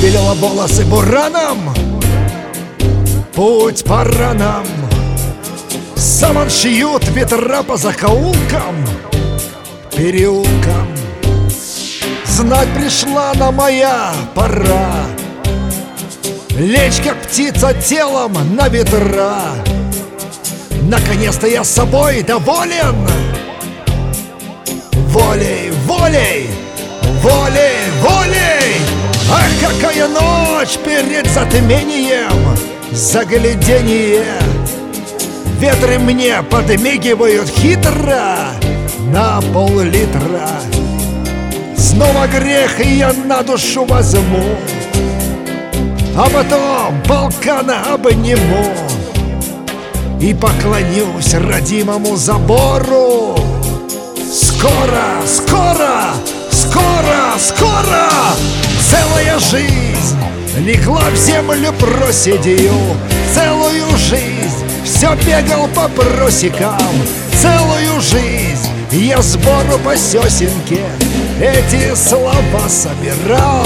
Выбелила волосы бураном, путь по ранам. Саман шьют ветра по закоулкам, переулкам. Знать пришла на моя пора лечь, как птица, телом на ветра. Наконец-то я собой доволен. Волей, волей, волей, волей. Ах, какая ночь перед затмением, загляденье. Ветры мне подмигивают хитро на пол-литра. Снова грех, и я на душу возьму, а потом полкана обниму и поклонюсь родимому забору. Скоро, скоро, скоро, скоро целая жизнь легла в землю проседью. Целую жизнь все бегал по просекам. Целую жизнь я сбору по сесенке эти слова собирал.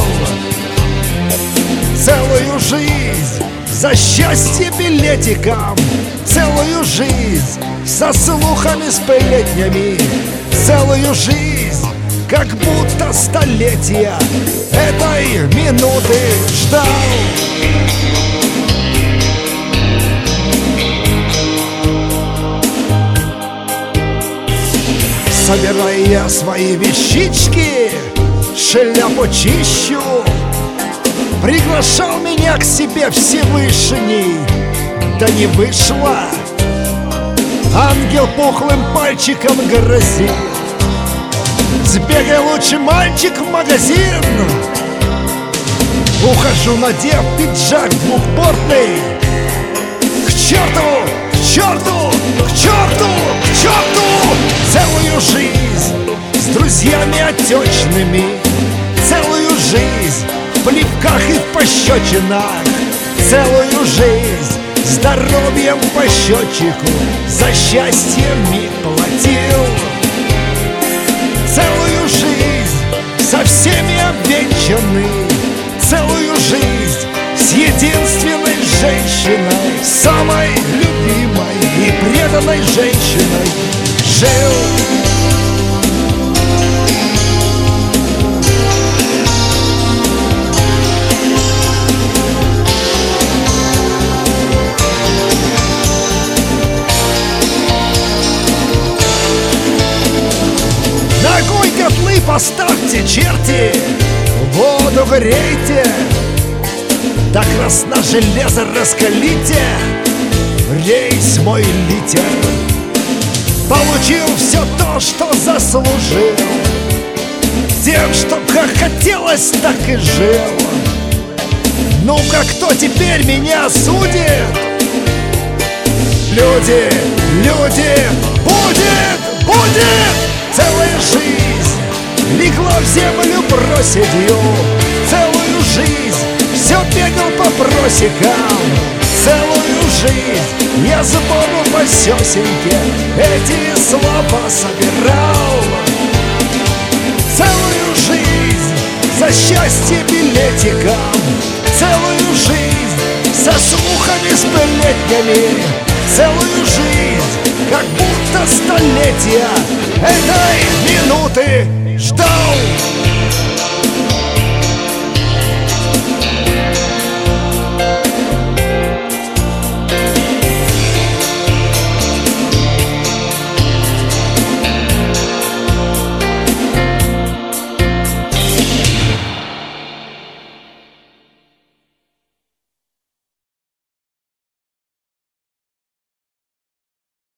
Целую жизнь за счастье билетиком. Целую жизнь со слухами, сплетнями. Целую жизнь, как будто столетия, этой минуты ждал. Собирая я свои вещички, шляпу чищу, приглашал меня к себе Всевышний, да не вышло. Ангел пухлым пальчиком грозит: сбегай лучше, мальчик, в магазин. Ухожу, надев пиджак двухпортный. К черту, к черту, к черту, к черту! Целую жизнь с друзьями отечными, целую жизнь в плевках и в пощечинах, целую жизнь здоровьем по счетчику за счастье миг платил. Целую жизнь со всеми обвенчаны, целую жизнь с единственной женщиной, самой любимой и преданной женщиной жил. Ногой котлы поставьте, черти, воду грейте, до красна железо раскалите, рейс мой литер. Получил все то, что заслужил, тем, что как хотелось, так и жил. Ну-ка, кто теперь меня судит? Люди, люди, будет, будет! Целая жизнь легла в землю проседью. Целую жизнь все бегал по просекам. Целую жизнь я сбору по сесенке эти слова собирал. Целую жизнь за счастье билетиком. Целую жизнь со слухами, сплетнями. Целую жизнь, как будто столетия этой минуты ждал.